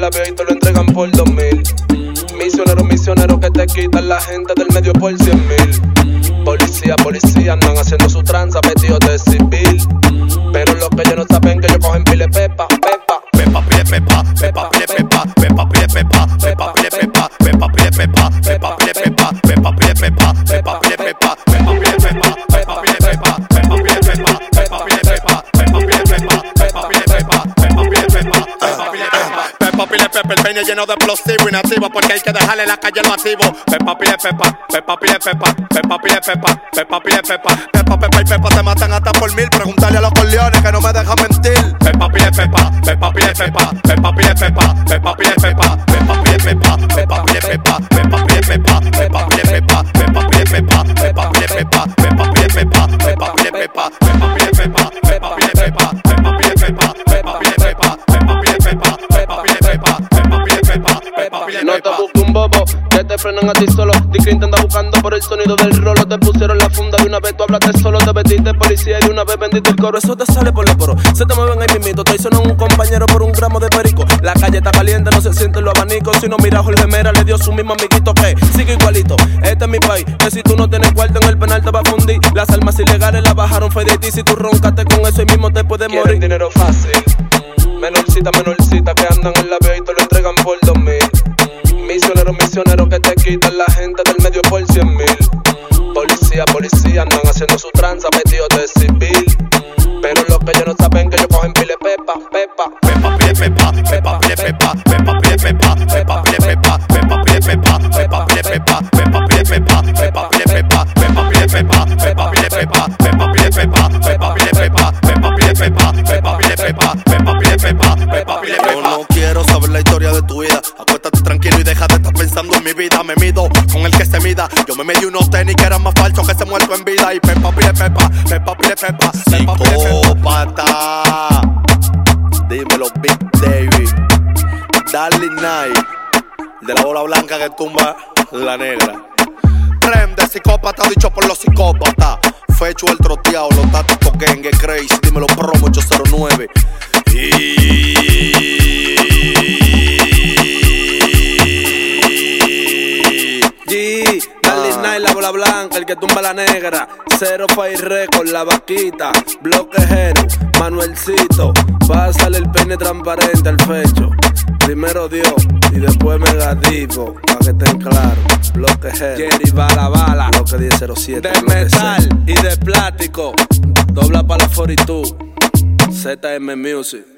labio y te lo entregan por 2000. Misioneros que te quitan la gente del medio por 100,000. Policía andan haciendo su tranza vestidos de civil. Pero lo que ellos no saben que ellos cogen pile pepa. El peine lleno de explosivos inactivos porque hay que dejarle la calle al masivo. Pepa pile pepa, pepa pile pepa, pepa pile pepa, pepa pile pepa. Pepa, pepa y pepa te matan hasta por 1000. Preguntarle a los corleones que no me dejan mentir. Pepa pile pepa, pepa pile pepa, pepa pile pepa, pepa pile pepa, pepa pile pepa, pepa pile pepa, pepa pile pepa, pepa pile pepa, pepa pile pepa, pepa pile pepa, pepa pile pepa, pepa pile pepa, pepa pile pepa, pepa pile pepa, pepa pile pepa, pepa pile pepa, pepa pile pepa, pepa pile pepa. No te busques un bobo, que te frenan a ti solo. Di que anda buscando por el sonido del rolo. Te pusieron la funda de una vez, tú hablaste solo. Te vestiste policía y de una vez vendiste el coro. Eso te sale por los poros, se te mueven ahí mismito. Traicionan a un compañero por un gramo de perico. La calle está caliente, no se sienten los abanicos. Si no mira a Jorge Mera, le dio su mismo amiguito que sigue igualito. Este es mi país, que si tú no tienes cuarto en el penal te va a fundir. Las armas ilegales las bajaron fue de ti. Si tú roncaste con eso y mismo te puedes morir. Dinero fácil, menorcita que andan en la vía y te lo entregan por 2000. Misioneros que te quitan la gente del medio por 100,000. Policía andan haciendo su tranza vestidos de civil. Pero lo que ellos no saben que ellos cogen pile pepa. Pepa pile pepa, pepa pile pepa, pepa pile pepa, pepa pile pepa, pepa pile pepa, pepa pile pepa, pepa pile pepa, pepa pile pepa, pepa pile pepa, pepa pile pepa, pepa pile pepa, pepa pile pepa, pepa pile pepa, pepa pile pepa, pepa pile pepa, pepa pile pepa. Yo no quiero saber la historia de tu vida. Acuéstate tranquilo y deja de estar pensando en mi vida. Me mido con el que se mida. Yo me medí unos tenis que eran más falsos que ese muerto en vida. Y pepa pile pepa, pepa pile pepa, pepa pile psicópata. Dímelo Big David, Darling Night, de la bola blanca que tumba la negra. Rem de psicópata dicho por los psicópatas. Fecho el troteado, los táticos gang, crazy. Dímelo promo 809. Darling Night, la bola blanca, el que tumba la negra. Zero Fire Record, la vaquita, bloquejero, Manuelcito. Pásale el peine transparente al fecho. Primero Dios y después Megadivo, pa' que estén claros. Bloquejero, Jerry Bala, bloque 1007. De metal y de plástico, dobla pa' la 42. ZM Music.